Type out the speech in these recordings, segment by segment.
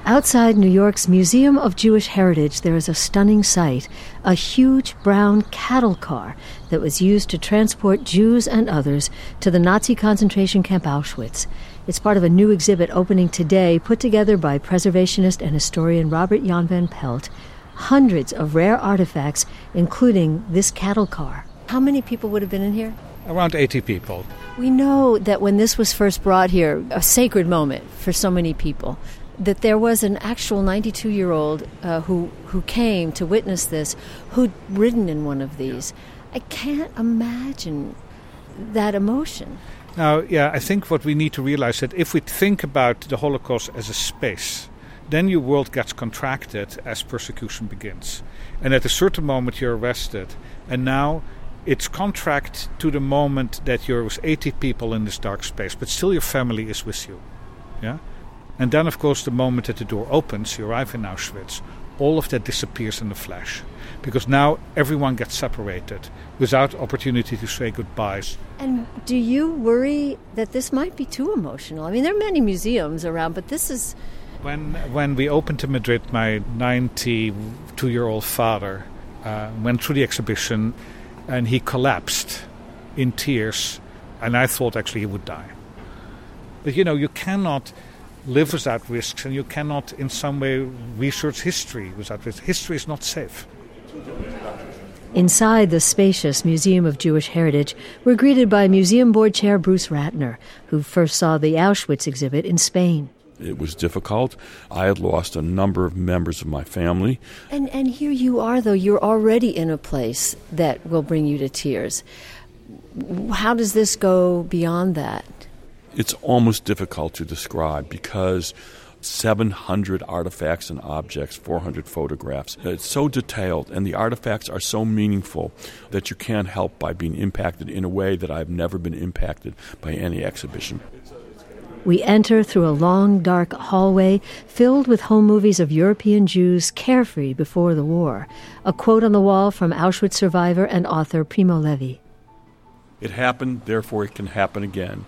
Outside New York's Museum of Jewish Heritage, there is a stunning sight, a huge brown cattle car that was used to transport Jews and others to the Nazi concentration camp Auschwitz. It's part of a new exhibit opening today, put together by preservationist and historian Robert Jan van Pelt. Hundreds of rare artifacts, including this cattle car. How many people would have been in here? Around 80 people. We know that when this was first brought here, a sacred moment for so many people, that there was an actual 92-year-old who came to witness this, who'd ridden in one of these. I can't imagine that emotion. Now, I think what we need to realize that if we think about the Holocaust as a space, then your world gets contracted as persecution begins. And at a certain moment you're arrested, and now it's contract to the moment that you're with 80 people in this dark space, but still your family is with you. Yeah? And then, of course, the moment that the door opens, you arrive in Auschwitz, all of that disappears in a flash. Because now everyone gets separated without opportunity to say goodbyes. And do you worry that this might be too emotional? I mean, there are many museums around, but this is... When we opened in Madrid, my 92-year-old father went through the exhibition and he collapsed in tears, and I thought actually he would die. But you cannot live without risks, and you cannot in some way research history without risks. History is not safe. Inside the spacious Museum of Jewish Heritage, we're greeted by Museum Board Chair Bruce Ratner, who first saw the Auschwitz exhibit in Spain. It was difficult. I had lost a number of members of my family. And here you are, though. You're already in a place that will bring you to tears. How does this go beyond that? It's almost difficult to describe because 700 artifacts and objects, 400 photographs. It's so detailed, and the artifacts are so meaningful that you can't help by being impacted in a way that I've never been impacted by any exhibition. We enter through a long, dark hallway filled with home movies of European Jews carefree before the war. A quote on the wall from Auschwitz survivor and author Primo Levi. It happened, therefore it can happen again.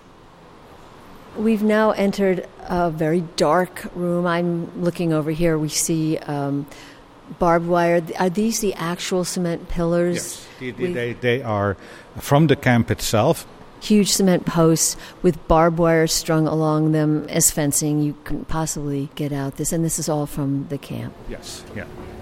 We've now entered a very dark room. I'm looking over here. We see barbed wire. Are these the actual cement pillars? Yes, they are from the camp itself. Huge cement posts with barbed wire strung along them as fencing. You couldn't possibly get out this. And this is all from the camp. Yes, yeah.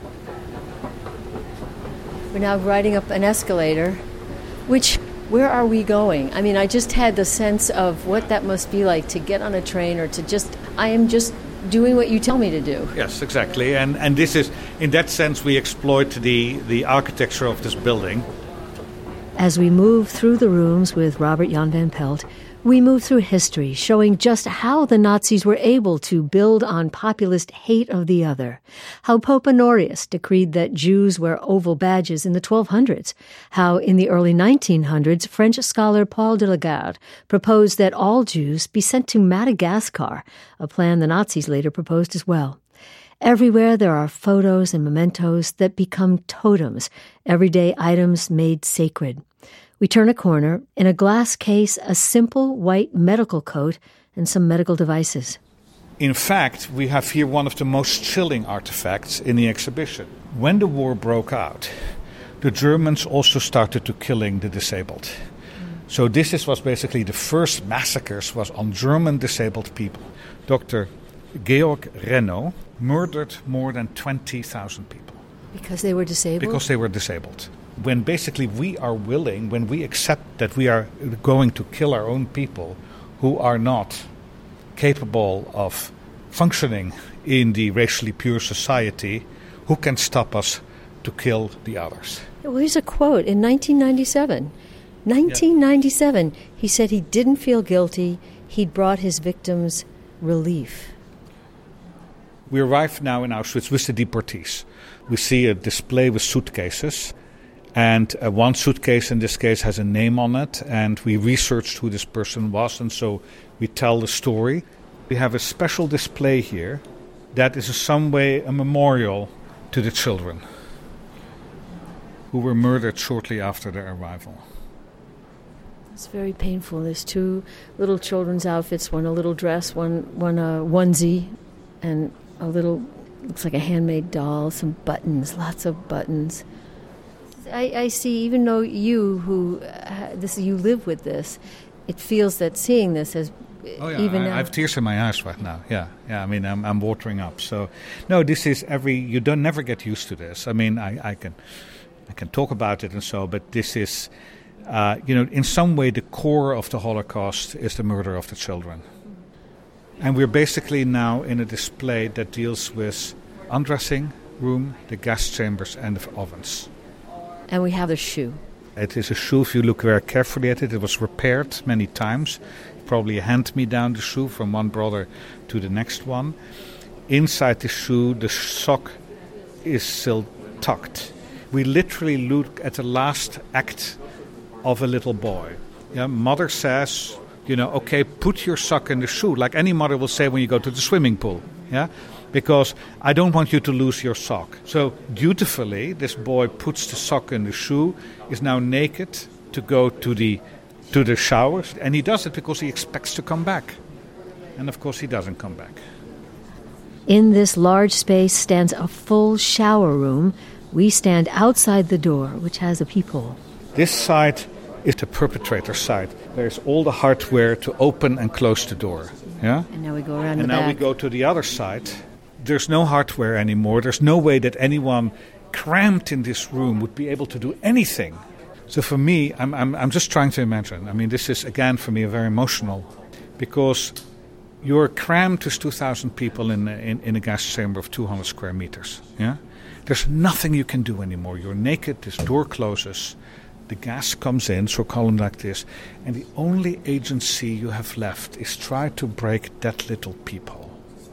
We're now riding up an escalator, which... Where are we going? I mean, I just had the sense of what that must be like to get on a train or to I am just doing what you tell me to do. Yes, exactly. And this is, in that sense, we exploit the architecture of this building. As we move through the rooms with Robert Jan van Pelt, we move through history, showing just how the Nazis were able to build on populist hate of the other, how Pope Honorius decreed that Jews wear oval badges in the 1200s, how in the early 1900s French scholar Paul de Lagarde proposed that all Jews be sent to Madagascar, a plan the Nazis later proposed as well. Everywhere there are photos and mementos that become totems, everyday items made sacred. We turn a corner. In a glass case, a simple white medical coat and some medical devices. In fact, we have here one of the most chilling artifacts in the exhibition. When the war broke out, the Germans also started to killing the disabled. So this was basically the first massacres was on German disabled people. Dr. Georg Renno murdered more than 20,000 people. Because they were disabled? Because they were disabled. When basically we are willing, when we accept that we are going to kill our own people who are not capable of functioning in the racially pure society, who can stop us to kill the others? Well, here's a quote in 1997. 1997, he said he didn't feel guilty. He'd brought his victims relief. We arrive now in Auschwitz with the deportees. We see a display with suitcases. And one suitcase in this case has a name on it, and we researched who this person was, and so we tell the story. We have a special display here that is in some way a memorial to the children who were murdered shortly after their arrival. It's very painful. There's two little children's outfits, one a little dress, one a onesie. and a little, looks like a handmade doll, some buttons, lots of buttons. I see, even though you live with this, it feels that seeing this as I have tears in my eyes right now. Yeah. I mean, I'm watering up. So, no, this is you don't never get used to this. I mean, I can talk about it and so, but this is, in some way, the core of the Holocaust is the murder of the children. And we're basically now in a display that deals with undressing room, the gas chambers, and the ovens. And we have a shoe. It is a shoe, if you look very carefully at it. It was repaired many times. Probably a hand-me-down, the shoe, from one brother to the next one. Inside the shoe, the sock is still tucked. We literally look at the last act of a little boy. Yeah, mother says, okay, put your sock in the shoe, like any mother will say when you go to the swimming pool. Yeah, because I don't want you to lose your sock. So dutifully, this boy puts the sock in the shoe, is now naked to go to the showers, and he does it because he expects to come back. And of course he doesn't come back. In this large space stands a full shower room. We stand outside the door, which has a peephole. This side is the perpetrator's side. There's all the hardware to open and close the door. Yeah? And now we go around and the back. And now we go to the other side. There's no hardware anymore. There's no way that anyone cramped in this room would be able to do anything. So for me, I'm just trying to imagine. I mean, this is, again, for me, very emotional. Because you're crammed with 2,000 people in a gas chamber of 200 square meters. Yeah? There's nothing you can do anymore. You're naked, this door closes, the gas comes in, through a column like this, and the only agency you have left is try to break that little peephole.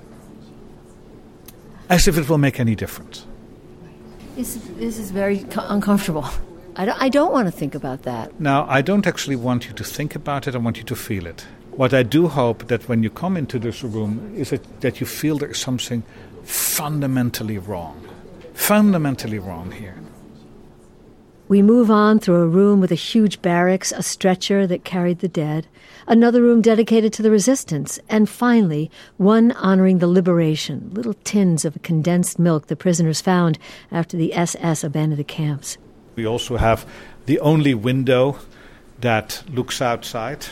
As if it will make any difference. This is very uncomfortable. I don't want to think about that. Now, I don't actually want you to think about it. I want you to feel it. What I do hope that when you come into this room is that you feel there is something fundamentally wrong. Fundamentally wrong here. We move on through a room with a huge barracks, a stretcher that carried the dead, another room dedicated to the resistance, and finally, one honoring the liberation, little tins of condensed milk the prisoners found after the SS abandoned the camps. We also have the only window that looks outside.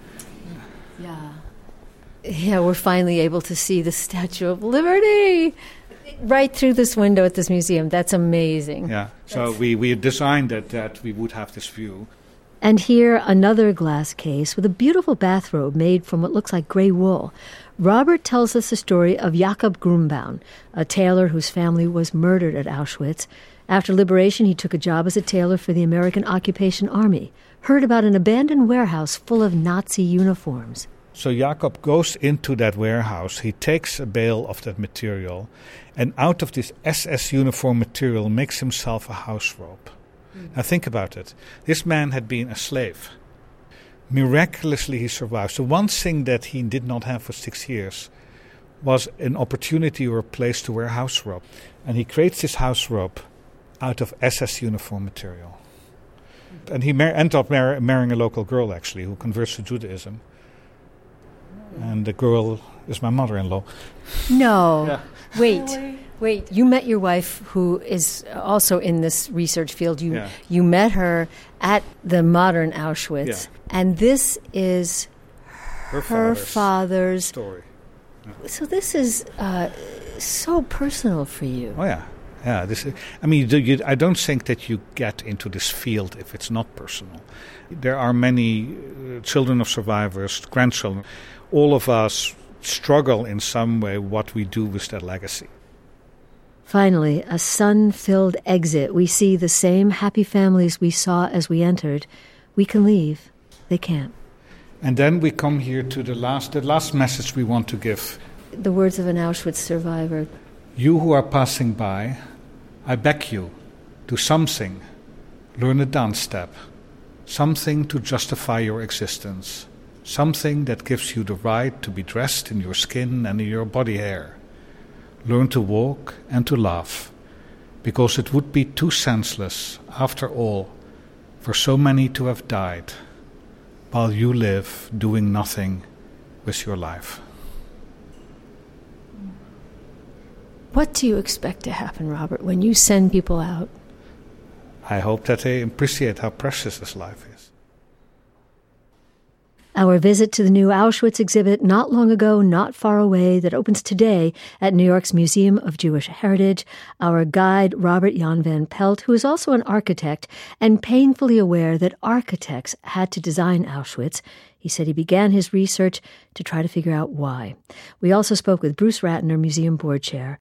Yeah, we're finally able to see the Statue of Liberty right through this window at this museum. That's amazing. Yeah, so we designed it that we would have this view. And here, another glass case with a beautiful bathrobe made from what looks like gray wool. Robert tells us the story of Jakob Grumbaum, a tailor whose family was murdered at Auschwitz. After liberation, he took a job as a tailor for the American Occupation Army, heard about an abandoned warehouse full of Nazi uniforms. So Jakob goes into that warehouse, he takes a bale of that material, and out of this SS uniform material makes himself a house robe. Now think about it. This man had been a slave. Miraculously he survived. So one thing that he did not have for 6 years was an opportunity or a place to wear a house robe. And he creates this house robe out of SS uniform material. And he ended up marrying a local girl, actually, who converts to Judaism. And the girl is my mother-in-law. No. Yeah. Wait. You met your wife, who is also in this research field. You met her at the modern Auschwitz. Yeah. And this is her father's story. Yeah. So this is so personal for you. Oh, yeah. Yeah, I don't think that you get into this field if it's not personal. There are many children of survivors, grandchildren. All of us struggle in some way what we do with that legacy. Finally, a sun-filled exit. We see the same happy families we saw as we entered. We can leave. They can't. And then we come here to the last message we want to give. The words of an Auschwitz survivor. You who are passing by, I beg you, do something. Learn a dance step. Something to justify your existence. Something that gives you the right to be dressed in your skin and in your body hair. Learn to walk and to laugh, because it would be too senseless, after all, for so many to have died, while you live doing nothing with your life. What do you expect to happen, Robert, when you send people out? I hope that they appreciate how precious this life is. Our visit to the new Auschwitz exhibit not long ago, not far away, that opens today at New York's Museum of Jewish Heritage. Our guide, Robert Jan van Pelt, who is also an architect and painfully aware that architects had to design Auschwitz. He said he began his research to try to figure out why. We also spoke with Bruce Ratner, museum board chair,